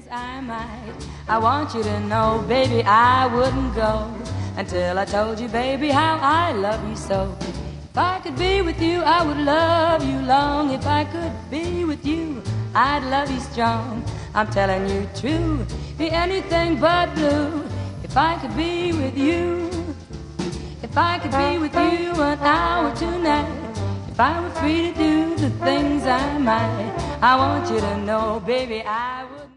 I might. I want you to know, baby, I wouldn't go until I told you, baby, how I love you so. If I could be with you, I would love you long. If I could be with you, I'd love you strong. I'm telling you true, be anything but blue. If I could be with you, if I could be with you an hour tonight, if I were free to do the things I might, I want you to know, baby, I would.